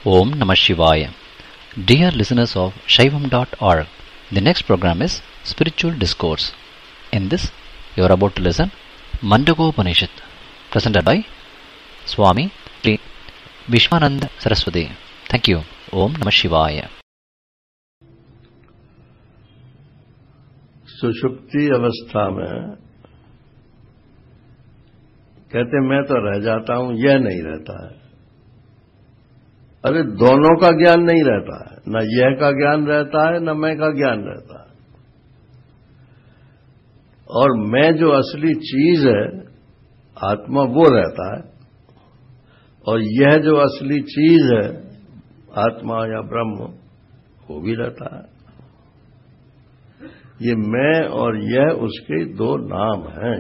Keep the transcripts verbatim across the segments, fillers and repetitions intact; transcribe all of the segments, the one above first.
Om Namah Shivaya. Dear listeners of Shaivam dot org, the next program is Spiritual Discourse. In this, you are about to listen Mandagopanishad, presented by Swami Vishwananda Saraswati. Thank you. Om Namah Shivaya. सुषुप्ति अवस्था में कहते मैं तो रह जाता हूं, यह नहीं रहता है। अरे दोनों का ज्ञान नहीं रहता है, न यह का ज्ञान रहता है न मैं का ज्ञान रहता है। और मैं जो असली चीज है आत्मा वो रहता है, और यह जो असली चीज है आत्मा या ब्रह्म वो भी रहता है। ये मैं और यह उसके दो नाम हैं।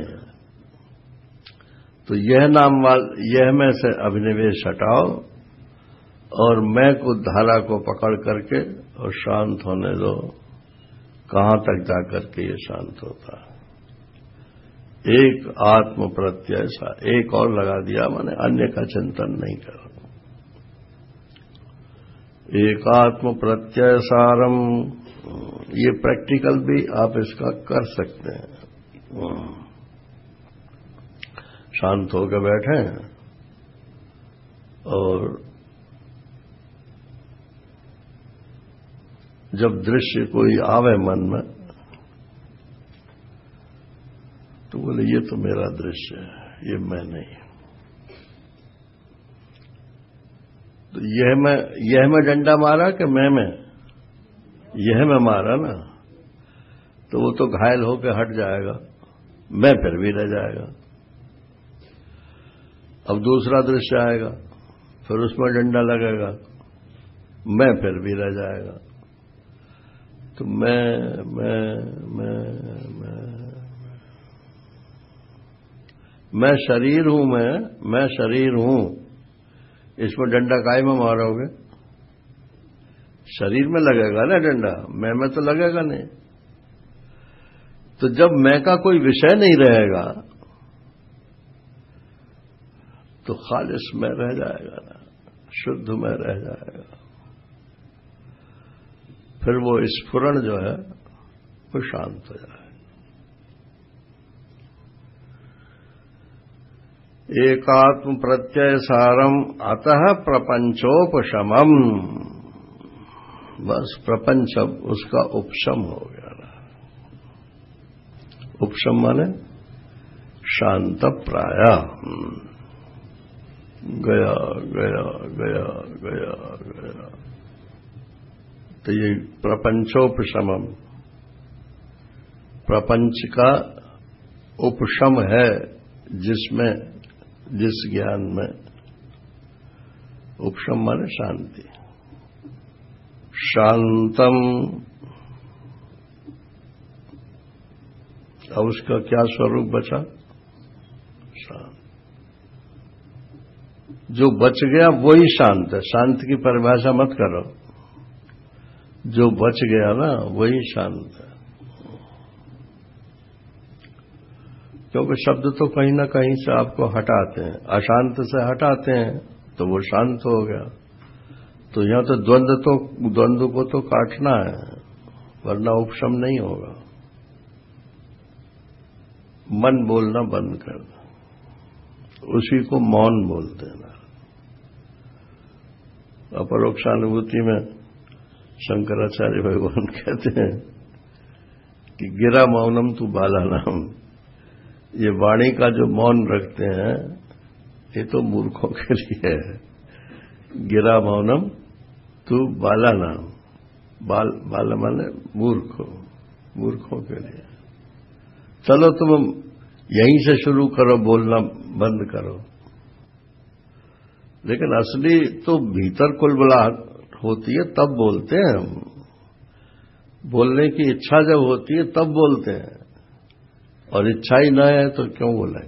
तो यह नाम वाल यह में से अभिनिवेश हटाओ और मैं को धारा को पकड़ करके और शांत होने दो। कहां तक जाकर के ये शांत होता है? एक आत्म प्रत्यय सा एक और लगा दिया, माने अन्य का चिंतन नहीं करो। एक आत्म प्रत्यय सारम, ये प्रैक्टिकल भी आप इसका कर सकते हैं। शांत होकर बैठे और जब दृश्य कोई आवे मन में तो बोले ये तो मेरा दृश्य है, ये मैं नहीं। तो यह मैं यह मैं डंडा मारा कि मैं में यह मैं मारा ना, तो वो तो घायल होकर हट जाएगा, मैं फिर भी रह जाएगा। अब दूसरा दृश्य आएगा, फिर उसमें डंडा लगेगा, मैं फिर भी रह जाएगा। तो मैं मैं मैं मैं मैं शरीर हूं, मैं मैं शरीर हूं, इसमें डंडा काहे में मारोगे? शरीर में लगेगा ना डंडा, मैं में तो लगेगा नहीं। तो जब मैं का कोई विषय नहीं रहेगा तो खालिस में रह जाएगा ना, शुद्ध में रह जाएगा। फिर वो स्फुरण जो है वो शांत हो जाएगा। एकात्म प्रत्यय सारम अतः प्रपंचोपशमम, बस प्रपंच अब उसका उपशम हो गया ना। उपशम माने शांत प्राय, गया गया गया गया गया। तो ये प्रपंचोपशमम, प्रपंच का उपशम है जिसमें, जिस ज्ञान में उपशम माने शांति। शांतम, अब उसका क्या स्वरूप बचा? शांत। जो बच गया वही शांत है। शांत की परिभाषा मत करो, जो बच गया ना वही शांत है। क्योंकि शब्द तो कहीं ना कहीं से आपको हटाते हैं, अशांत से हटाते हैं तो वो शांत हो गया। तो यहां तो द्वंद्व तो द्वंद्व को तो काटना है, वरना उपशम नहीं होगा। मन बोलना बंद कर दो, उसी को मौन बोलते हैं। अपरोक्षानुभूति में शंकराचार्य भगवान कहते हैं कि गिरा मौनम तू बाला नाम। ये वाणी का जो मौन रखते हैं ये तो मूर्खों के लिए है। गिरा मौनम तू बाला नाम, बाल बाल माने मूर्ख, मूर्खों के लिए। चलो तुम यहीं से शुरू करो, बोलना बंद करो। लेकिन असली तो भीतर कुलबुलाहट होती है तब बोलते हैं हम। बोलने की इच्छा जब होती है तब बोलते हैं, और इच्छा ही न है तो क्यों बोलेंगे?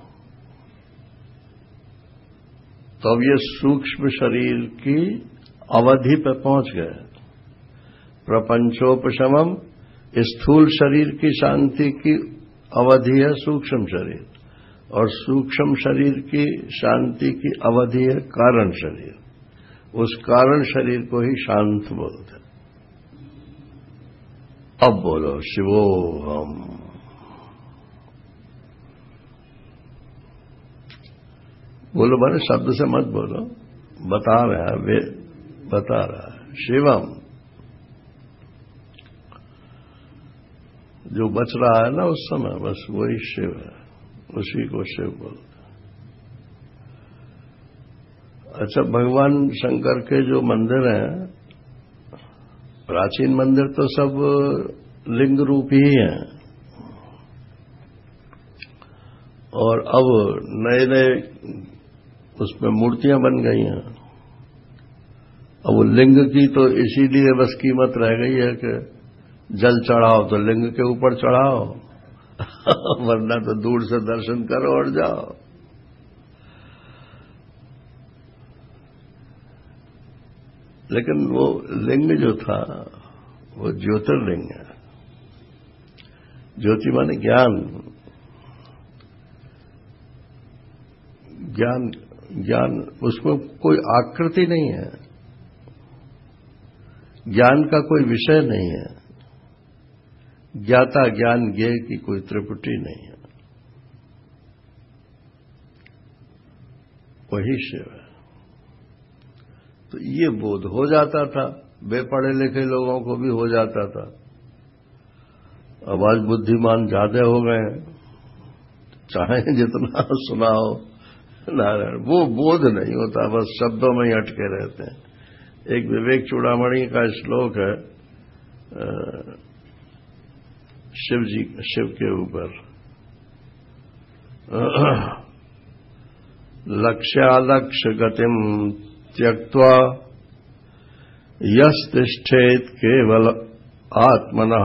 तो अब ये सूक्ष्म शरीर की अवधि पर पहुंच गए। प्रपंचोपशमम, स्थूल शरीर की शांति की अवधि है सूक्ष्म शरीर, और सूक्ष्म शरीर की शांति की अवधि है कारण शरीर। उस कारण शरीर को ही शांत बोलते। अब बोलो शिवोहम। बोलो माने शब्द से मत बोलो, बता रहा है, वे बता रहा है शिवम। जो बच रहा है ना उस समय, बस वही शिव है, उसी को शिव बोलते। अच्छा, भगवान शंकर के जो मंदिर हैं, प्राचीन मंदिर तो सब लिंग रूप ही हैं, और अब नए नए उसमें मूर्तियां बन गई हैं। अब वो लिंग की तो इसीलिए बस कीमत रह गई है कि जल चढ़ाओ तो लिंग के ऊपर चढ़ाओ वरना तो दूर से दर्शन करो और जाओ। लेकिन वो लिंग जो था वो ज्योतिर्लिंग है। ज्योति माने ज्ञान। ज्ञान ज्ञान उसमें कोई आकृति नहीं है, ज्ञान का कोई विषय नहीं है, ज्ञाता ज्ञान ज्ञेय की कोई त्रिपुटी नहीं है, वही शिव है। तो ये बोध हो जाता था, बेपढ़े लिखे लोगों को भी हो जाता था। अब आज बुद्धिमान ज्यादा हो गए हैं, चाहे जितना सुनाओ नारायण, वो बोध नहीं होता, बस शब्दों में ही अटके रहते हैं। एक विवेक चूड़ामणि का श्लोक है शिव जी शिव के ऊपर, लक्ष्यालक्ष्य गतिम त्यक्त्वा यस्तिष्ठेत केवल आत्मनः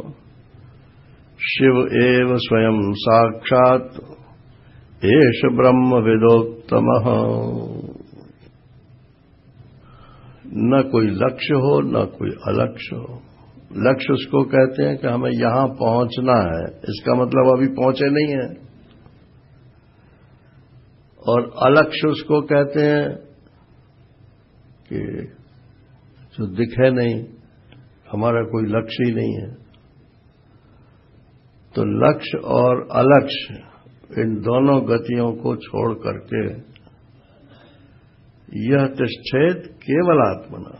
शिव एव स्वयं साक्षात् एष ब्रह्म विदोत्तमः। न कोई लक्ष्य हो न कोई अलक्ष्य हो। लक्ष्य उसको कहते हैं कि हमें यहां पहुंचना है, इसका मतलब अभी पहुंचे नहीं है। और अलक्ष्य उसको कहते हैं कि जो दिखे नहीं, हमारा कोई लक्ष्य ही नहीं है। तो लक्ष्य और अलक्ष्य, इन दोनों गतियों को छोड़ करके यह तिष्ठेत केवल आत्मना,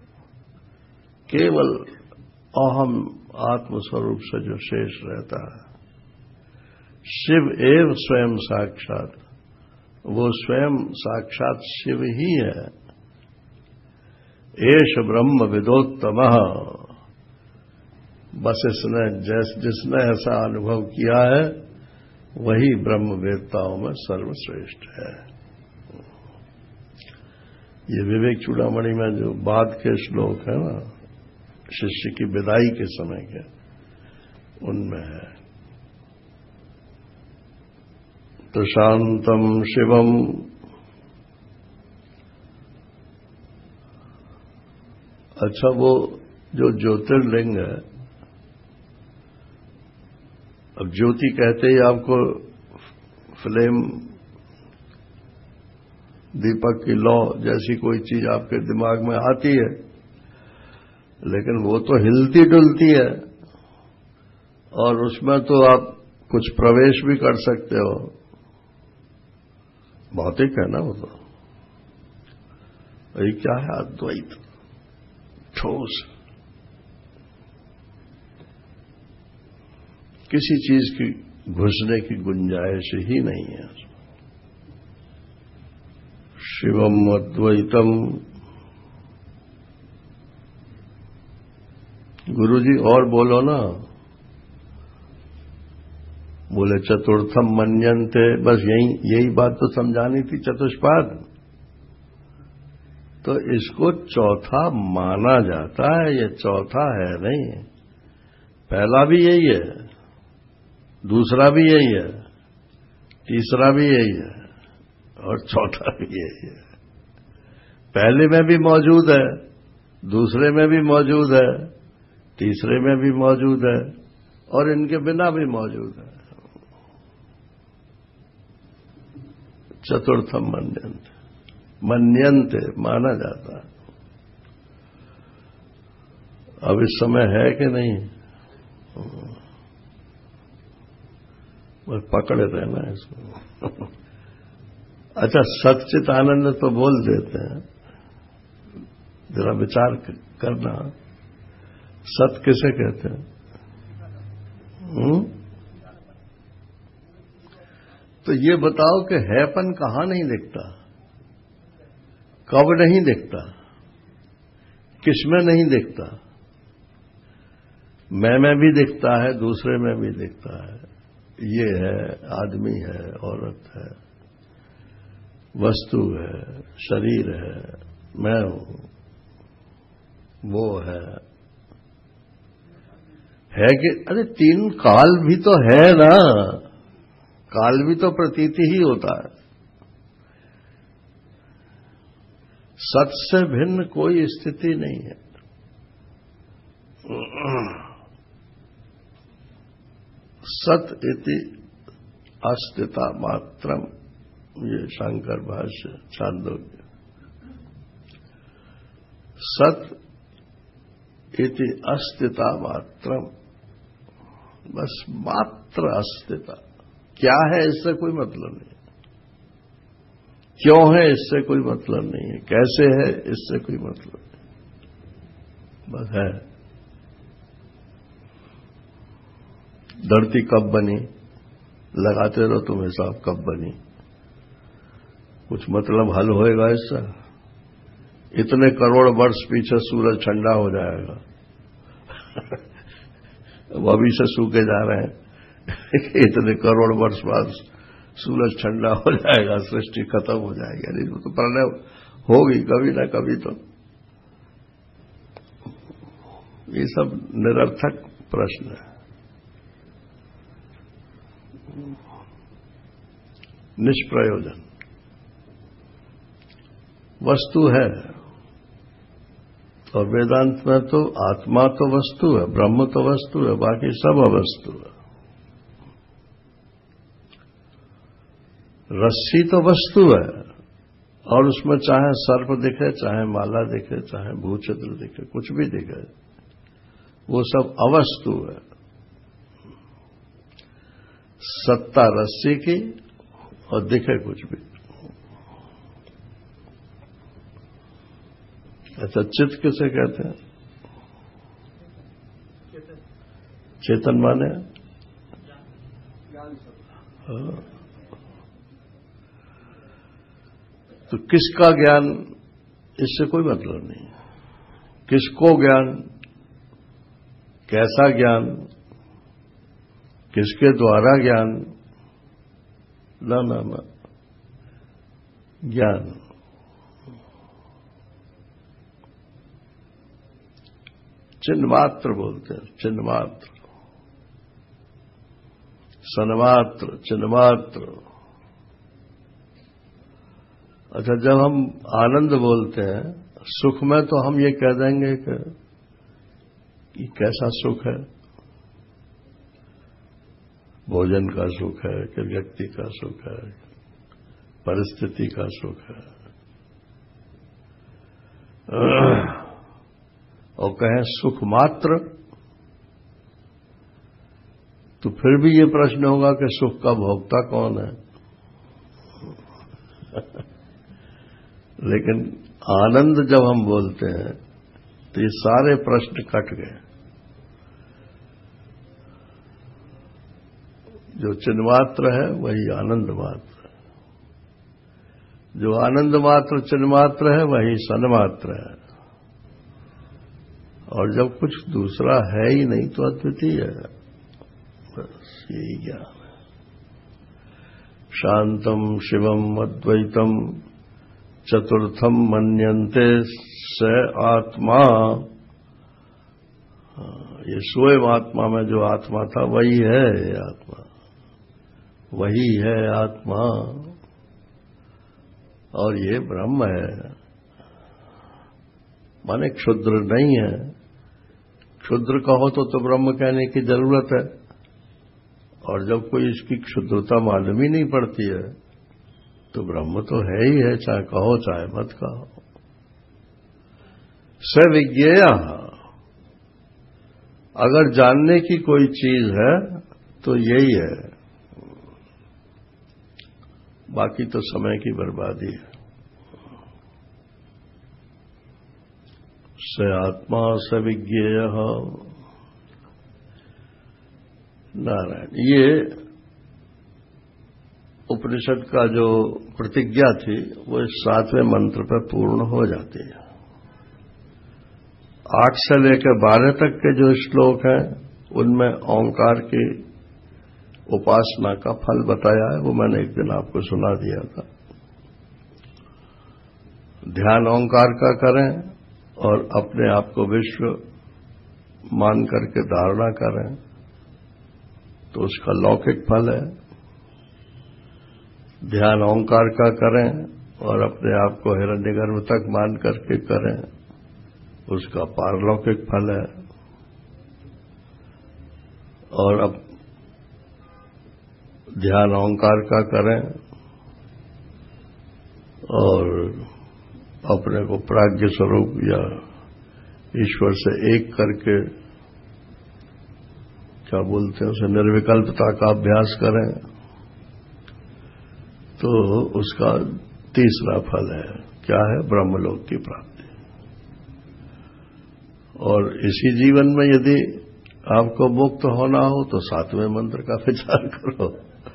केवल अहम आत्मस्वरूप से जो शेष रहता है, शिव एव स्वयं साक्षात, वो स्वयं साक्षात शिव ही है। एष ब्रह्म विदोत्तमः, बस इसने जैस जिसने ऐसा अनुभव किया है वही ब्रह्म वेत्ताओं में सर्वश्रेष्ठ है। ये विवेक चूड़ामणि में जो बाद के श्लोक है ना, शिष्य की विदाई के समय के, उनमें है। तो शांतम शिवम, अच्छा वो जो ज्योतिर्लिंग है, अब ज्योति कहते ही आपको फ्लेम, दीपक की लौ जैसी कोई चीज आपके दिमाग में आती है, लेकिन वो तो हिलती डुलती है और उसमें तो आप कुछ प्रवेश भी कर सकते हो। भौतिक है ना वो तो। ये क्या है? अद्वैत, ठोस, किसी चीज की घुसने की गुंजाइश ही नहीं है। शिवम अद्वैतम। गुरुजी और बोलो ना। बोले चतुर्थम मन्यन्ते, बस यही यही बात तो समझानी थी, चतुष्पाद। तो इसको चौथा माना जाता है, ये चौथा है नहीं। पहला भी यही है, दूसरा भी यही है, तीसरा भी यही है और चौथा भी यही है। पहले में भी मौजूद है, दूसरे में भी मौजूद है, तीसरे में भी मौजूद है और इनके बिना भी मौजूद है। चतुर्थम मन्यन्ते। मन्यन्ते, माना जाता है। अब इस समय है कि नहीं, बस पकड़े रहना इसको। अच्छा, सच्चित आनंद तो बोल देते हैं, जरा विचार करना, सत किसे कहते हैं? हुँ? तो ये बताओ कि हैपन कहां नहीं दिखता, कब नहीं दिखता, किसमें नहीं दिखता? मैं में भी दिखता है, दूसरे में भी दिखता है। ये है, आदमी है, औरत है, वस्तु है, शरीर है, मैं हूं, वो है है कि अरे तीन काल भी तो है ना, काल भी तो प्रतीति ही होता है। सत से भिन्न कोई स्थिति नहीं है। सत इति अस्तिता मात्रम, ये शंकर भाष्य छांदोग्य। सत इति अस्तिता मात्रम, बस मात्र अस्तिता। क्या है इससे कोई मतलब नहीं, क्यों है इससे कोई मतलब नहीं है, कैसे है इससे कोई मतलब नहीं, बस है। धरती कब बनी, लगाते रहो तुम हिसाब, कब बनी, कुछ मतलब हल होएगा इससे? इतने करोड़ वर्ष पीछे सूरज ठंडा हो जाएगा। वो अभी से सूखे जा रहे हैं। इतने करोड़ वर्ष बाद सूरज ठंडा हो जाएगा, सृष्टि खत्म हो जाएगी। अरे तो प्रलय होगी कभी ना कभी। तो ये सब निरर्थक प्रश्न है, निष्प्रयोजन। वस्तु है, और वेदांत में तो आत्मा तो वस्तु है, ब्रह्म तो वस्तु है, बाकी सब अवस्तु है। रस्सी तो वस्तु है, और उसमें चाहे सर्प दिखे, चाहे माला दिखे, चाहे भूचित्र दिखे, कुछ भी दिखे, वो सब अवस्तु है। सत्ता रस्सी की और दिखे कुछ भी। अच्छा, चित्त किसे कहते हैं? चेतन माने हाँ। तो किसका ज्ञान, इससे कोई मतलब नहीं। किसको ज्ञान, कैसा ज्ञान, किसके द्वारा ज्ञान, ना ना ना, ज्ञान चिन्मात्र बोलते हैं, चिन्मात्र, सन्मात्र, चिन्मात्र। अच्छा, जब हम आनंद बोलते हैं, सुख में तो हम ये कह देंगे कि ये कैसा सुख है, भोजन का सुख है कि व्यक्ति का सुख है, परिस्थिति का सुख है, और कहें सुख मात्र, तो फिर भी ये प्रश्न होगा कि सुख का भोक्ता कौन है। लेकिन आनंद जब हम बोलते हैं तो ये सारे प्रश्न कट गए। जो चिन्मात्र है वही आनंद मात्र है, जो आनंद मात्र चिन्मात्र है वही सन्मात्र है, और जब कुछ दूसरा है ही नहीं तो अद्वितीय है। बस यही ज्ञान है। शांतम शिवम अद्वैतम चतुर्थम मन्यन्ते स आत्मा। ये स्वयं आत्मा में जो आत्मा था वही है आत्मा, वही है आत्मा, और ये ब्रह्म है। माने क्षुद्र नहीं है। क्षुद्र कहो तो तो ब्रह्म कहने की जरूरत है, और जब कोई इसकी क्षुद्रता मालूम ही नहीं पड़ती है तो ब्रह्म तो है ही है, चाहे कहो चाहे मत कहो। स विज्ञेय, अगर जानने की कोई चीज है तो यही है, बाकी तो समय की बर्बादी है। स आत्मा स विज्ञेय नारायण। ये उपनिषद का जो प्रतिज्ञा थी वो इस सातवें मंत्र पर पूर्ण हो जाती है। आठ से लेकर बारह तक के जो श्लोक हैं उनमें ओंकार की उपासना का फल बताया है, वो मैंने एक दिन आपको सुना दिया था। ध्यान ओंकार का करें और अपने आप को विश्व मान करके धारणा करें तो उसका लौकिक फल है। ध्यान ओंकार का करें और अपने आप को हिरण्यगर्भ तक मान करके करें, उसका पारलौकिक फल है। और अब ध्यान ओंकार का करें और अपने को प्राज्ञ स्वरूप या ईश्वर से एक करके, क्या बोलते हैं उसे, निर्विकल्पता का अभ्यास करें तो उसका तीसरा फल है, क्या है? ब्रह्मलोक की प्राप्ति। और इसी जीवन में यदि आपको मुक्त होना हो तो सातवें मंत्र का विचार करो।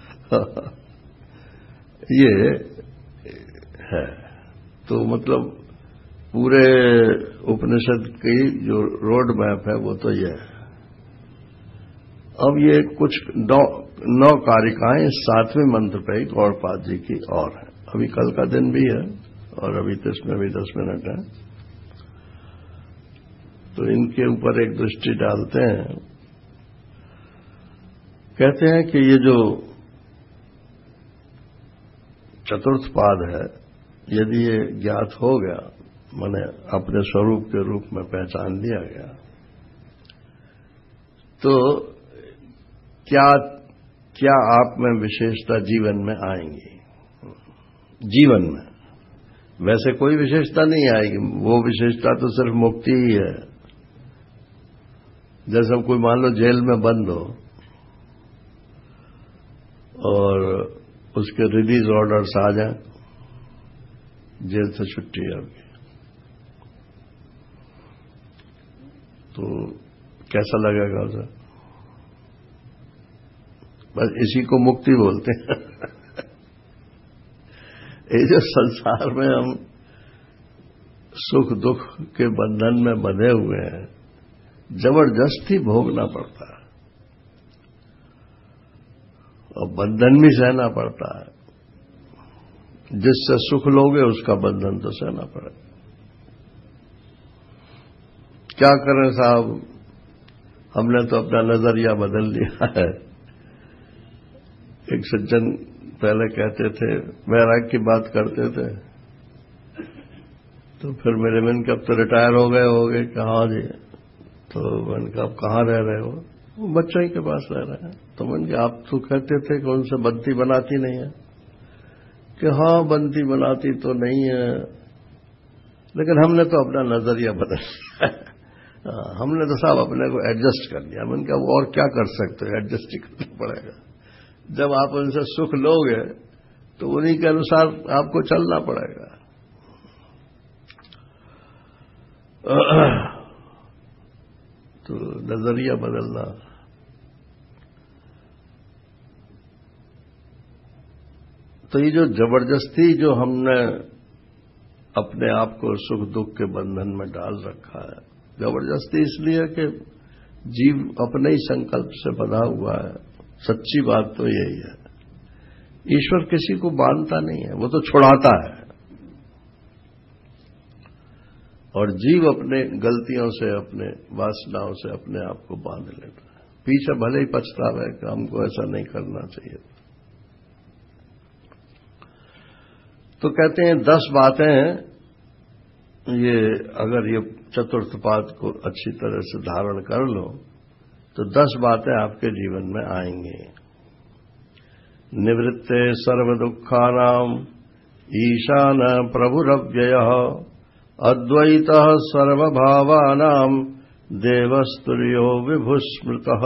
ये है तो मतलब पूरे उपनिषद की जो रोड मैप है वो तो ये है। अब ये कुछ नौ नौ कारिकाएं सातवें मंत्र पे ही गौड़पाद जी की और है। अभी कल का दिन भी है और अभी तो इसमें भी दस मिनट है, तो इनके ऊपर एक दृष्टि डालते हैं। कहते हैं कि ये जो चतुर्थ पाद है, यदि ये ज्ञात हो गया, माने अपने स्वरूप के रूप में पहचान लिया गया, तो क्या क्या आप में विशेषता जीवन में आएंगी? जीवन में वैसे कोई विशेषता नहीं आएगी, वो विशेषता तो सिर्फ मुक्ति ही है। जैसे कोई मान लो जेल में बंद हो और उसके रिलीज ऑर्डर्स आ जाए, जेल से छुट्टी होगी, तो कैसा लगेगा उसे? बस इसी को मुक्ति बोलते हैं। ये जो संसार में हम सुख दुख के बंधन में बंधे हुए हैं, जबरदस्ती भोगना पड़ता है और बंधन भी सहना पड़ता है। जिससे सुख लोगे उसका बंधन तो सहना पड़ेगा। क्या करें साहब, हमने तो अपना नजरिया बदल लिया है। एक सज्जन पहले कहते थे, वैराग की बात करते थे, तो फिर मेरे मन के अब तो रिटायर हो गए हो गए कहाँ जी? तो मन का अब कहाँ रह रहे हो? वो बच्चों ही के पास रह रहे हैं। तो मन के आप तो कहते थे कि उनसे बनती बनाती नहीं है, कि हाँ बनती बनाती तो नहीं है, लेकिन हमने तो अपना नजरिया बदल लिया। हमने तो साहब अपने को एडजस्ट कर लिया। मन का वो और क्या कर सकते हो, एडजस्ट ही करना पड़ेगा। जब आप उनसे सुख लोगे तो उन्हीं के अनुसार आपको चलना पड़ेगा। तो नजरिया बदलना। तो ये जो जबरदस्ती जो हमने अपने आप को सुख दुख के बंधन में डाल रखा है, जबरदस्ती इसलिए कि जीव अपने ही संकल्प से बंधा हुआ है। सच्ची बात तो यही है, ईश्वर किसी को बांधता नहीं है, वो तो छुड़ाता है। और जीव अपने गलतियों से, अपने वासनाओं से अपने आप को बांध लेता है। पीछे भले ही पछतावा है कि हमको ऐसा नहीं करना चाहिए। तो कहते हैं दस बातें, ये अगर ये चतुर्थ पाद को अच्छी तरह से धारण कर लो तो दस बातें आपके जीवन में आएंगी। निवृत्ते सर्व दुखानाम ईशान प्रभुरव्ययः अद्वैतः सर्वभावानां देवस्तुर्यो विभुस्मृतः।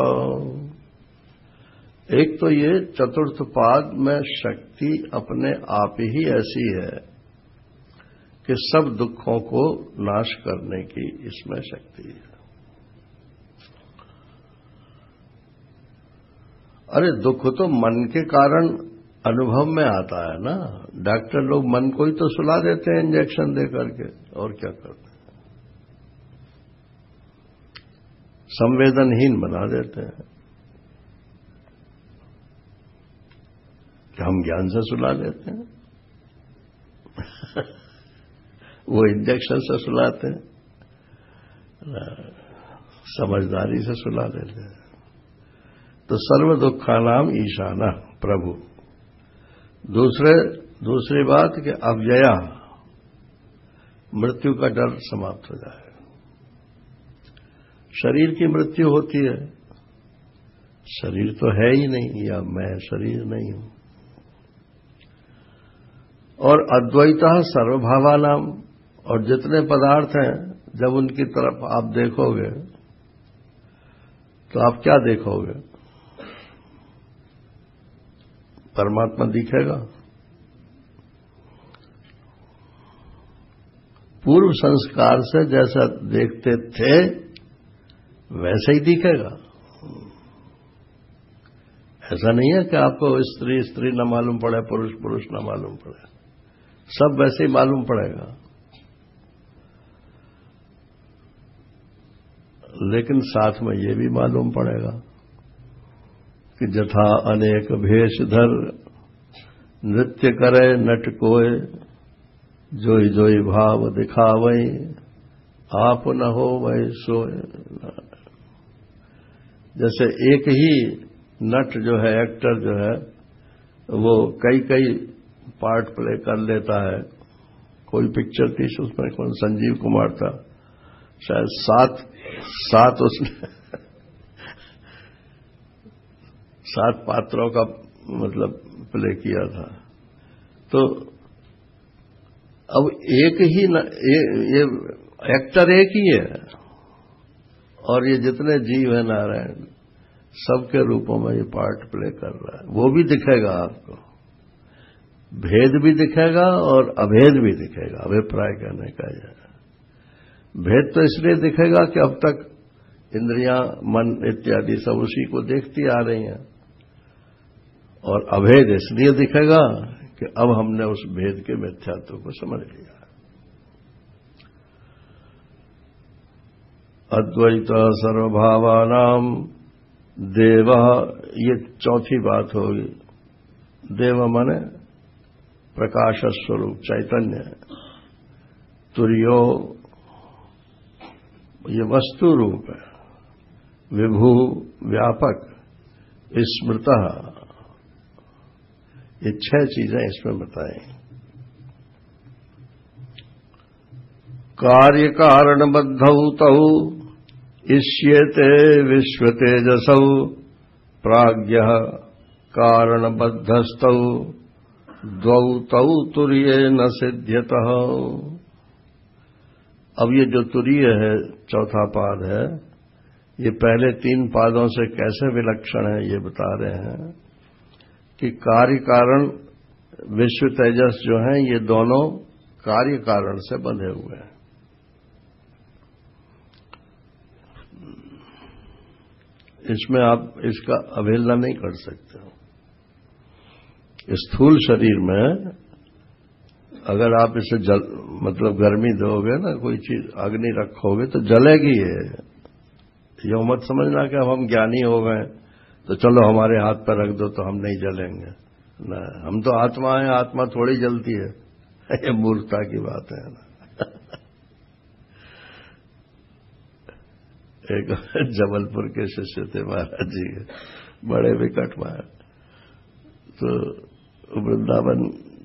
एक तो ये चतुर्थ पाद में शक्ति अपने आप ही ऐसी है कि सब दुखों को नाश करने की इसमें शक्ति है। अरे दुख तो मन के कारण अनुभव में आता है ना। डॉक्टर लोग मन को ही तो सुला देते हैं इंजेक्शन दे करके, और क्या करते हैं, संवेदनहीन बना देते हैं कि हम ज्ञान से सुला लेते हैं वो इंजेक्शन से सुलाते हैं, समझदारी से सुला लेते हैं। तो सर्व दुखानाम ईशाना प्रभु। दूसरे दूसरी बात कि अव्यया, मृत्यु का डर समाप्त हो जाए। शरीर की मृत्यु होती है, शरीर तो है ही नहीं, या मैं शरीर नहीं हूं। और अद्वैता सर्वभावानाम, और जितने पदार्थ हैं जब उनकी तरफ आप देखोगे तो आप क्या देखोगे? परमात्मा दिखेगा। पूर्व संस्कार से जैसा देखते थे वैसे ही दिखेगा। ऐसा नहीं है कि आपको स्त्री स्त्री न मालूम पड़े, पुरुष पुरुष न मालूम पड़े, सब वैसे ही मालूम पड़ेगा। लेकिन साथ में ये भी मालूम पड़ेगा कि जथा अनेक भेषधर नृत्य करे नट कोय, जोई जोई भाव दिखावई आप न हो वही सोए। जैसे एक ही नट जो है, एक्टर जो है, वो कई कई पार्ट प्ले कर लेता है। कोई पिक्चर थी उसमें कौन, संजीव कुमार था शायद, सात सात उसने सात पात्रों का मतलब प्ले किया था। तो अब एक ही न, ये, ये एक्टर एक ही है, और ये जितने जीव है नारायण, सबके रूपों में ये पार्ट प्ले कर रहा है। वो भी दिखेगा आपको, भेद भी दिखेगा और अभेद भी दिखेगा। अभिप्राय कहने का यह भेद तो इसलिए दिखेगा कि अब तक इंद्रियां, मन इत्यादि सब उसी को देखती आ रही हैं, और अभेद इसलिए दिखेगा कि अब हमने उस भेद के मिथ्यात्व को समझ लिया। अद्वैत सर्वभावानाम देव, ये चौथी बात होगी। देव माने प्रकाश स्वरूप चैतन्य, तुर्यो ये वस्तु रूप है, विभु व्यापक, स्मृतः, ये छह चीजें इसमें बताएं। कार्य कारण बद्धौ तौ इष्येते विश्व तेजसौ प्राज्ञः कारण बद्धस्तौ द्वौ तौ तुर्ये न सिद्ध्यतः। अब ये जो तुरीय है, चौथा पाद है, ये पहले तीन पादों से कैसे विलक्षण है ये बता रहे हैं कि कार्य कारण विश्व तेजस जो हैं, ये दोनों कार्य कारण से बंधे हुए हैं। इसमें आप इसका अवहेलना नहीं कर सकते हो। स्थूल शरीर में अगर आप इसे जल मतलब गर्मी दोगे ना, कोई चीज अग्नि रखोगे तो जलेगी। ये यो मत समझना कि अब हम ज्ञानी हो गए तो चलो हमारे हाथ पर रख दो तो हम नहीं जलेंगे। ना, हम तो आत्मा है, आत्मा थोड़ी जलती है। ये मूर्खता की बात है ना। एक जबलपुर के शिष्य थे महाराज जी के, बड़े विकट महाराज। तो वृंदावन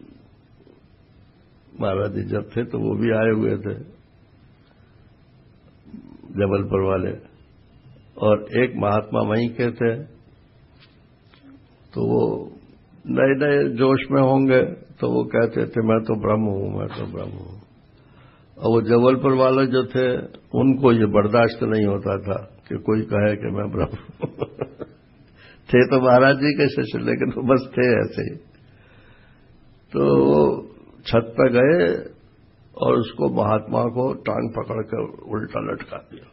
महाराज जी जब थे तो वो भी आए हुए थे, जबलपुर वाले, और एक महात्मा वहीं के थे। तो वो नए नए जोश में होंगे तो वो कहते थे मैं तो ब्रह्म हूं, मैं तो ब्रह्म हूं। और वो जबलपुर वाले जो थे उनको ये बर्दाश्त नहीं होता था कि कोई कहे कि मैं ब्रह्म हूं। थे तो महाराज जी के शिष्य, लेकिन वो बस थे ऐसे ही। तो छत पर गए और उसको महात्मा को टांग पकड़कर उल्टा लटका दिया।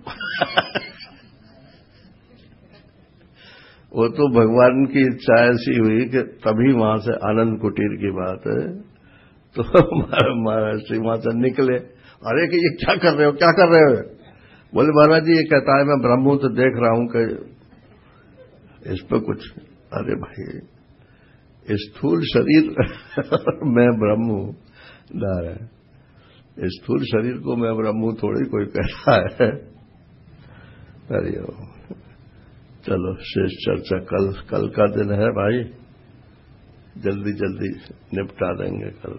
वो तो भगवान की इच्छा ऐसी हुई कि तभी वहां से आनंद कुटीर की बात है, तो महाराज श्री वहां से निकले। अरे कि ये क्या कर रहे हो, क्या कर रहे हो? बोले महाराज जी ये कहता है मैं ब्रह्म हूं, तो देख रहा हूं कि इस पर कुछ। अरे भाई स्थूल शरीर मैं ब्रह्म हूं, नारायण, स्थूल शरीर को मैं ब्रह्म हूं थोड़ी कोई कहता है। अरे चलो शेष चर्चा कल कल का दिन है भाई, जल्दी जल्दी निपटा देंगे कल।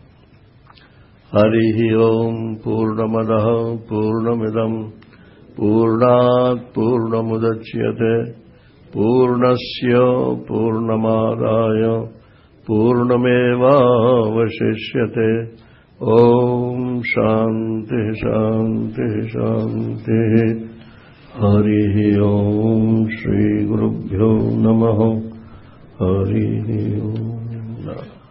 हरि ओम पूर्णमदः पूर्णमिदम् पूर्णात् पूर्णमुदच्यते पूर्णस्य पूर्णमादाय पूर्णमेवावशिष्यते। ओम शांति शांति शांति। हरि ओम श्री गुरुभ्यो नमः। हरि ओम।